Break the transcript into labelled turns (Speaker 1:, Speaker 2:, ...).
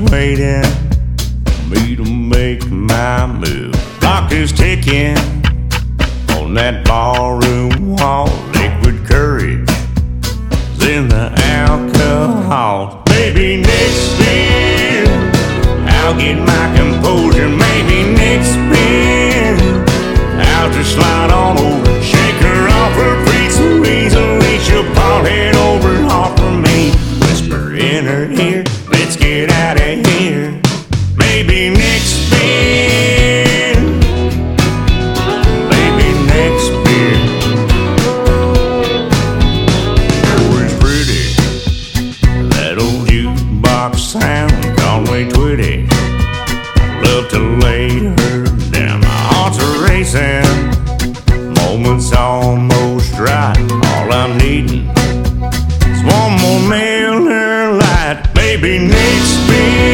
Speaker 1: waiting for me to make my move. Clock is ticking on that ballroom wall. Liquid courage is in the alcohol. Maybe next year I'll get my composure. Maybe next spin I'll just slide on over, shake her off her feet so easily she'll fall head over heart for me. Whisper in her ear, let's get out of here. Maybe next spin, maybe next beer. Sure is pretty, that old jukebox sound, Conway Twitty. Love to lay her down, my heart's a racing, moment's almost right. All I'm needing is one more Miller Lite. Maybe next spin